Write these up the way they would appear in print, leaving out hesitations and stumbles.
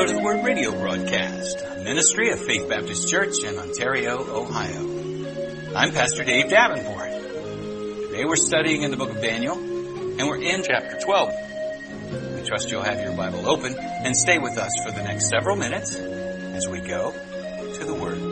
Go to the Word radio broadcast, a ministry of Faith Baptist Church in Ontario, Ohio. I'm Pastor Dave Davenport. Today we're studying in the book of Daniel, and we're in chapter 12. We trust you'll have your Bible open and stay with us for the next several minutes as we go to the Word.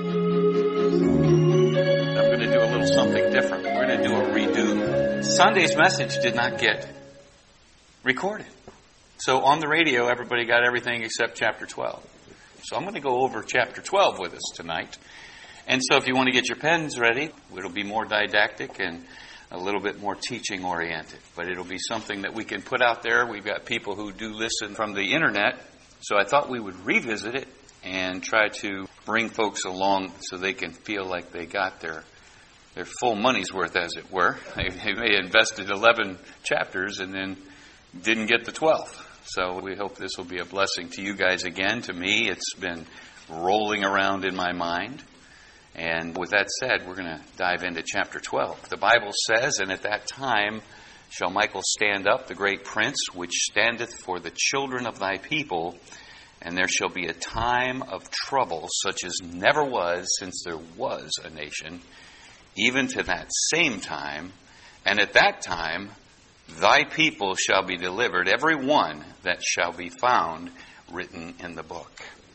I'm going to do a little something different. We're going to do a redo. Sunday's message did not get recorded. So on the radio, everybody got everything except chapter 12. So I'm going to go over chapter 12 with us tonight. And so if you want to get your pens ready, it'll be more didactic and a little bit more teaching oriented. But it'll be something that we can put out there. We've got people who do listen from the internet. So I thought we would revisit it and try to bring folks along so they can feel like they got their full money's worth, as it were. They may have invested 11 chapters and then didn't get the 12th. So we hope this will be a blessing to you guys again. To me, it's been rolling around in my mind. And with that said, we're going to dive into chapter 12. The Bible says, "And at that time shall Michael stand up, the great prince, which standeth for the children of thy people, and there shall be a time of trouble, such as never was since there was a nation, even to that same time. And at that time thy people shall be delivered, every one that shall be found written in the book."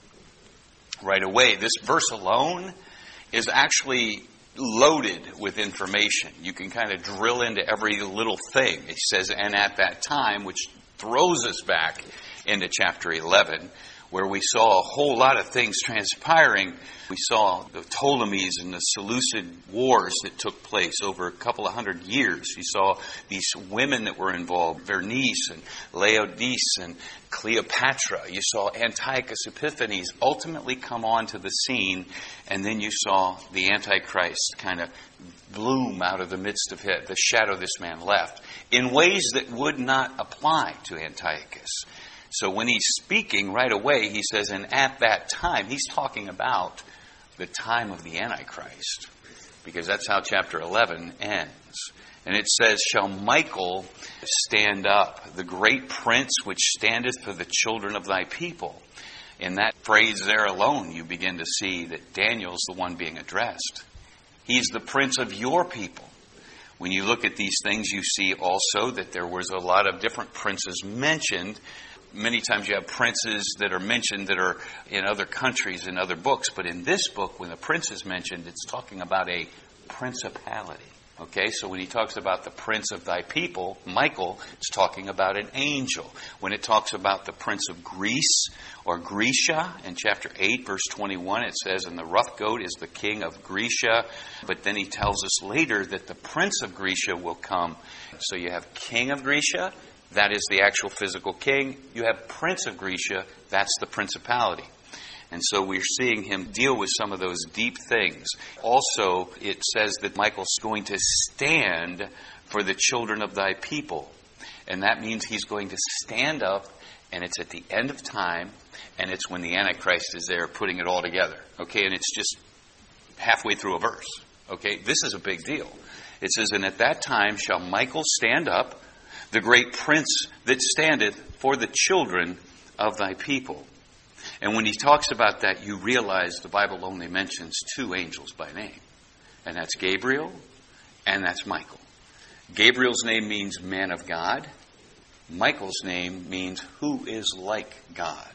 Right away, this verse alone is actually loaded with information. You can kind of drill into every little thing. It says, "and at that time," which throws us back into chapter 11, where we saw a whole lot of things transpiring. We saw the Ptolemies and the Seleucid wars that took place over a couple of hundred years. You saw these women that were involved, Bernice and Laodice and Cleopatra. You saw Antiochus Epiphanes ultimately come onto the scene, and then you saw the Antichrist kind of bloom out of the midst of it, the shadow this man left, in ways that would not apply to Antiochus. So when he's speaking right away, he says, "and at that time," he's talking about the time of the Antichrist, because that's how chapter 11 ends. And it says, "shall Michael stand up, the great prince which standeth for the children of thy people." In that phrase there alone, you begin to see that Daniel's the one being addressed. He's the prince of your people. When you look at these things, you see also that there was a lot of different princes mentioned. Many times you have princes that are mentioned that are in other countries, in other books. But in this book, when the prince is mentioned, it's talking about a principality. Okay, so when he talks about the prince of thy people, Michael, it's talking about an angel. When it talks about the prince of Greece or Grecia, in chapter 8, verse 21, it says, "and the rough goat is the king of Grecia." But then he tells us later that the prince of Grecia will come. So you have king of Grecia. That is the actual physical king. You have prince of Grecia. That's the principality. And so we're seeing him deal with some of those deep things. Also, it says that Michael's going to stand for the children of thy people. And that means he's going to stand up, and it's at the end of time, and it's when the Antichrist is there putting it all together. Okay, and it's just halfway through a verse. Okay, this is a big deal. It says, "and at that time shall Michael stand up, the great prince that standeth for the children of thy people." And when he talks about that, you realize the Bible only mentions two angels by name. And that's Gabriel and that's Michael. Gabriel's name means man of God. Michael's name means who is like God.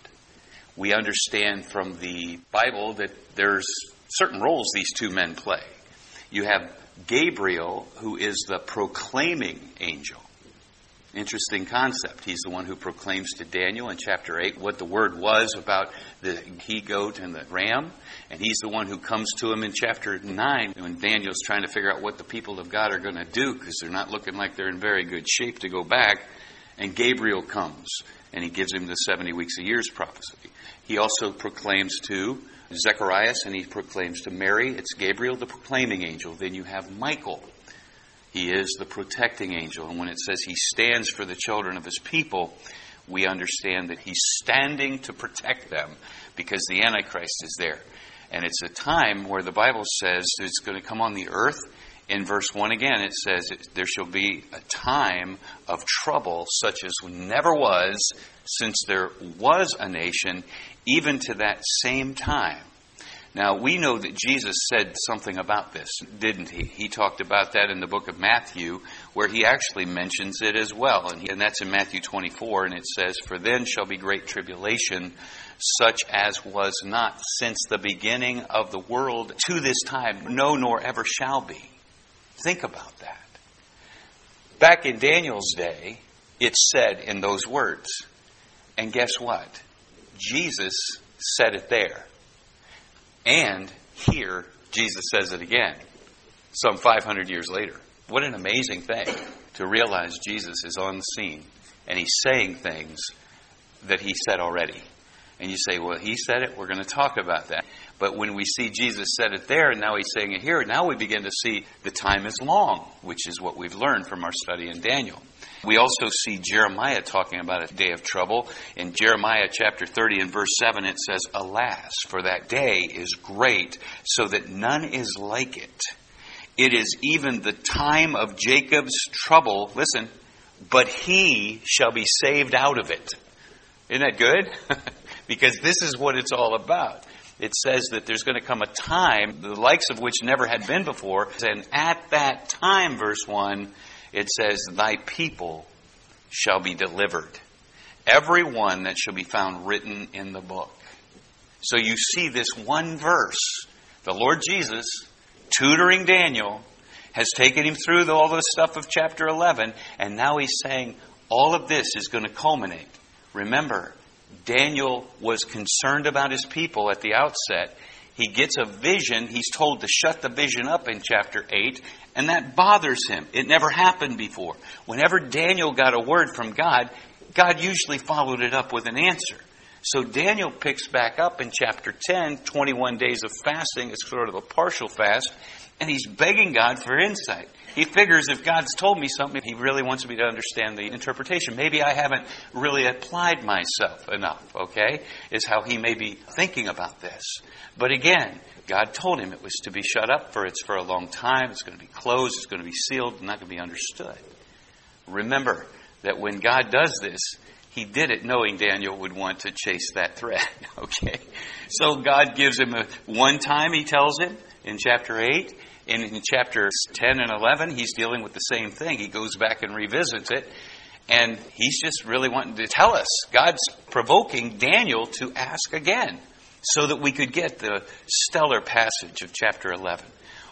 We understand from the Bible that there's certain roles these two men play. You have Gabriel, who is the proclaiming angel. Interesting concept. He's the one who proclaims to Daniel in chapter 8 what the word was about the he-goat and the ram. And he's the one who comes to him in chapter 9 when Daniel's trying to figure out what the people of God are going to do, because they're not looking like they're in very good shape to go back. And Gabriel comes and he gives him the 70 weeks a year's prophecy. He also proclaims to Zechariah, and he proclaims to Mary. It's Gabriel, the proclaiming angel. Then you have Michael. He is the protecting angel. And when it says he stands for the children of his people, we understand that he's standing to protect them because the Antichrist is there. And it's a time where the Bible says it's going to come on the earth In verse 1 again, it says, there shall be a time of trouble such as never was since there was a nation, even to that same time. Now, we know that Jesus said something about this, didn't he? He talked about that in the book of Matthew, where he actually mentions it as well. And that's in Matthew 24, and it says, for then shall be great tribulation, such as was not since the beginning of the world to this time, no, nor ever shall be. Think about that. Back in Daniel's day, it's said in those words. And guess what? Jesus said it there. And here, Jesus says it again, some 500 years later. What an amazing thing to realize Jesus is on the scene and he's saying things that he said already. And you say, well, he said it, we're going to talk about that. But when we see Jesus said it there and now he's saying it here, now we begin to see the time is long, which is what we've learned from our study in Daniel. We also see Jeremiah talking about a day of trouble. In Jeremiah chapter 30 and verse 7, it says, alas, for that day is great, so that none is like it. It is even the time of Jacob's trouble, listen, but he shall be saved out of it. Isn't that good? Because this is what it's all about. It says that there's going to come a time, the likes of which never had been before, and at that time, verse 1, it says, thy people shall be delivered. Every one that shall be found written in the book. So you see this one verse. The Lord Jesus, tutoring Daniel, has taken him through all the stuff of chapter 11. And now he's saying all of this is going to culminate. Remember, Daniel was concerned about his people at the outset. He gets a vision. He's told to shut the vision up in chapter 8. And that bothers him. It never happened before. Whenever Daniel got a word from God, God usually followed it up with an answer. So Daniel picks back up in chapter 10, 21 days of fasting. It's sort of a partial fast. And he's begging God for insight. He figures if God's told me something, he really wants me to understand the interpretation. Maybe I haven't really applied myself enough, okay? Is how he may be thinking about this. But again, God told him it was to be shut up for a long time. It's going to be closed. It's going to be sealed. Not going to be understood. Remember that when God does this, he did it knowing Daniel would want to chase that thread. Okay? So God gives him one time, he tells him, in chapter 8. In chapters 10 and 11, he's dealing with the same thing. He goes back and revisits it. And he's just really wanting to tell us. God's provoking Daniel to ask again, so that we could get the stellar passage of chapter 11.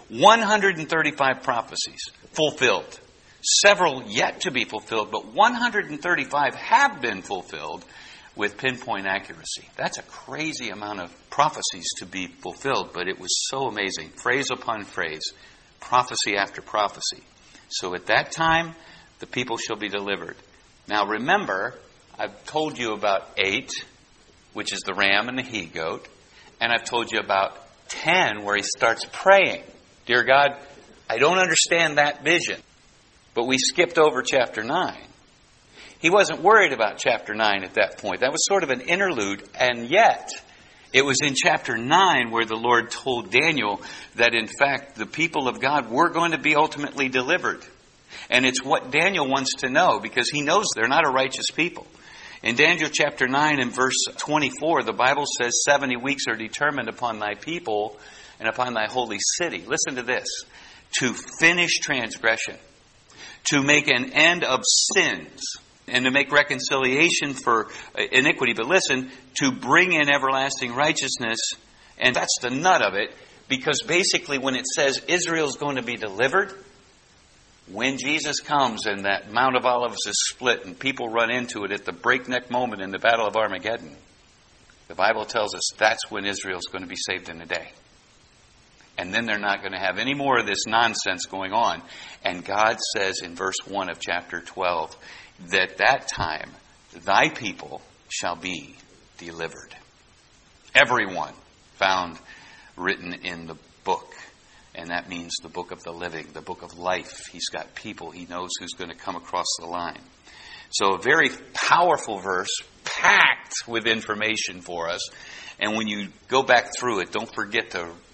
135 prophecies fulfilled. Several yet to be fulfilled, but 135 have been fulfilled with pinpoint accuracy. That's a crazy amount of prophecies to be fulfilled, but it was so amazing. Phrase upon phrase, prophecy after prophecy. So at that time, the people shall be delivered. Now remember, I've told you about 8, which is the ram and the he-goat. And I've told you about 10, where he starts praying. Dear God, I don't understand that vision. But we skipped over chapter 9. He wasn't worried about chapter 9 at that point. That was sort of an interlude. And yet, it was in chapter 9 where the Lord told Daniel that, in fact, the people of God were going to be ultimately delivered. And it's what Daniel wants to know, because he knows they're not a righteous people. In Daniel chapter 9 and verse 24, the Bible says 70 weeks are determined upon thy people and upon thy holy city. Listen to this. To finish transgression, to make an end of sins, and to make reconciliation for iniquity. But listen, to bring in everlasting righteousness. And that's the nut of it. Because basically when it says Israel's going to be delivered, when Jesus comes and that Mount of Olives is split and people run into it at the breakneck moment in the Battle of Armageddon, the Bible tells us that's when Israel's going to be saved in a day. And then they're not going to have any more of this nonsense going on. And God says in verse 1 of chapter 12, that time thy people shall be delivered. Everyone found written in the book. And that means the book of the living, the book of life. He's got people. He knows who's going to come across the line. So a very powerful verse, packed with information for us. And when you go back through it, don't forget to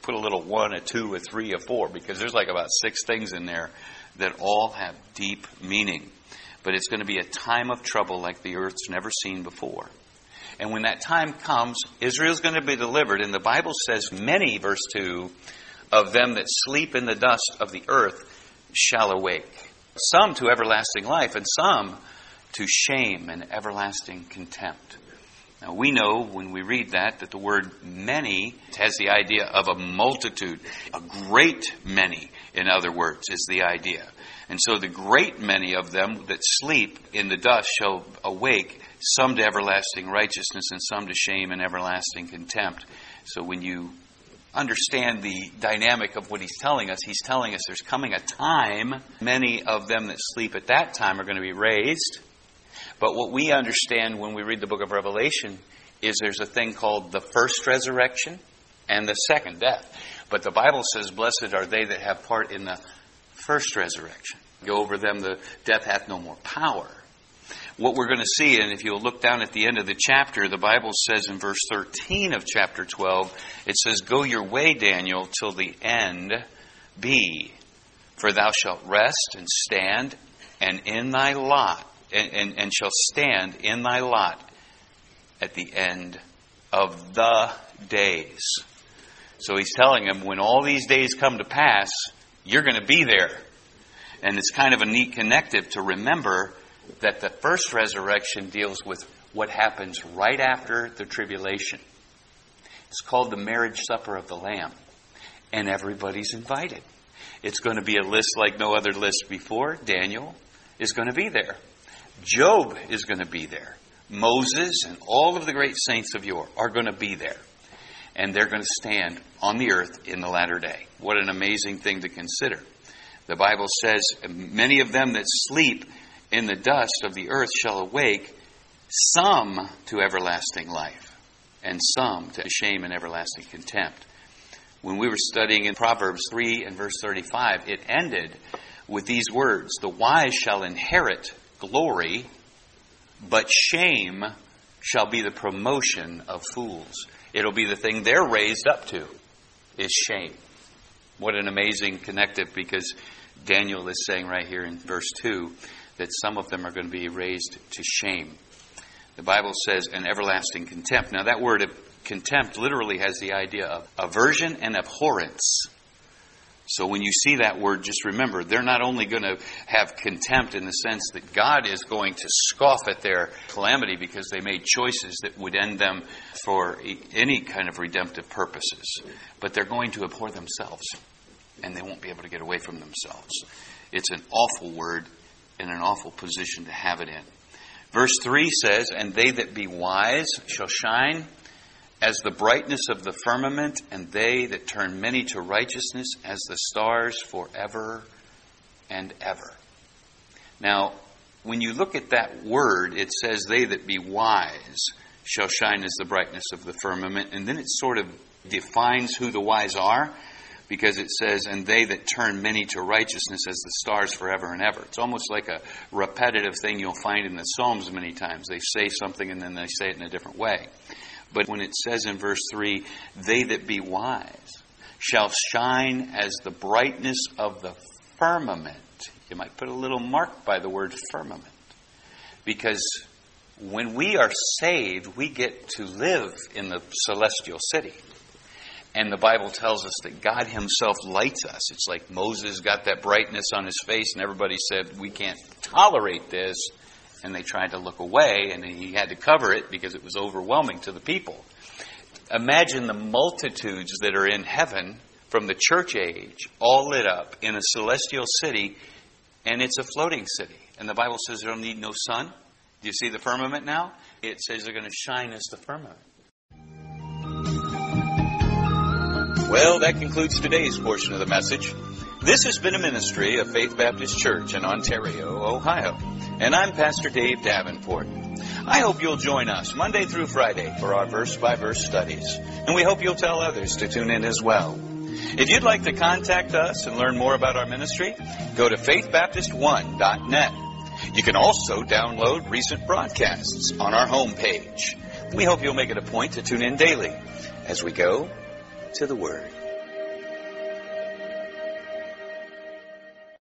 put a little 1, a 2, a 3, a 4, because there's like about 6 things in there that all have deep meaning. But it's going to be a time of trouble like the earth's never seen before. And when that time comes, Israel's going to be delivered. And the Bible says many, verse 2, of them that sleep in the dust of the earth shall awake. Some to everlasting life, and some to shame and everlasting contempt. Now we know when we read that the word many has the idea of a multitude. A great many, in other words, is the idea. And so the great many of them that sleep in the dust shall awake, some to everlasting righteousness and some to shame and everlasting contempt. So when you understand the dynamic of what he's telling us there's coming a time, many of them that sleep at that time are going to be raised. But what we understand when we read the book of Revelation is there's a thing called the first resurrection and the second death. But the Bible says, blessed are they that have part in the first resurrection. Go over them, the death hath no more power. What we're going to see, and if you'll look down at the end of the chapter, the Bible says in verse 13 of chapter 12, it says, go your way, Daniel, till the end be. For thou shalt rest and stand, and in thy lot, and shall stand in thy lot at the end of the days. So he's telling him, when all these days come to pass, you're going to be there. And it's kind of a neat connective to remember that the first resurrection deals with what happens right after the tribulation. It's called the marriage supper of the Lamb. And everybody's invited. It's going to be a list like no other list before. Daniel is going to be there. Job is going to be there. Moses and all of the great saints of yore are going to be there. And they're going to stand on the earth in the latter day. What an amazing thing to consider. The Bible says, many of them that sleep in the dust of the earth shall awake, some to everlasting life, and some to shame and everlasting contempt. When we were studying in Proverbs 3 and verse 35, it ended with these words, the wise shall inherit glory, but shame shall be the promotion of fools. It'll be the thing they're raised up to, is shame. What an amazing connective, because Daniel is saying right here in verse 2 that some of them are going to be raised to shame. The Bible says an everlasting contempt. Now that word of contempt literally has the idea of aversion and abhorrence. So when you see that word, just remember, they're not only going to have contempt in the sense that God is going to scoff at their calamity because they made choices that would end them for any kind of redemptive purposes, but they're going to abhor themselves, and they won't be able to get away from themselves. It's an awful word and an awful position to have it in. Verse 3 says, and they that be wise shall shine as the brightness of the firmament, and they that turn many to righteousness as the stars forever and ever. Now, when you look at that word, it says they that be wise shall shine as the brightness of the firmament. And then it sort of defines who the wise are, because it says, and they that turn many to righteousness as the stars forever and ever. It's almost like a repetitive thing you'll find in the Psalms many times. They say something and then they say it in a different way. But when it says in verse 3, they that be wise shall shine as the brightness of the firmament. You might put a little mark by the word firmament. Because when we are saved, we get to live in the celestial city. And the Bible tells us that God himself lights us. It's like Moses got that brightness on his face and everybody said, we can't tolerate this. And they tried to look away, and he had to cover it because it was overwhelming to the people. Imagine the multitudes that are in heaven from the church age, all lit up in a celestial city, and it's a floating city. And the Bible says they don't need no sun. Do you see the firmament now? It says they're going to shine as the firmament. Well, that concludes today's portion of the message. This has been a ministry of Faith Baptist Church in Ontario, Ohio. And I'm Pastor Dave Davenport. I hope you'll join us Monday through Friday for our verse-by-verse studies. And we hope you'll tell others to tune in as well. If you'd like to contact us and learn more about our ministry, go to faithbaptist1.net. You can also download recent broadcasts on our homepage. We hope you'll make it a point to tune in daily as we go to the Word.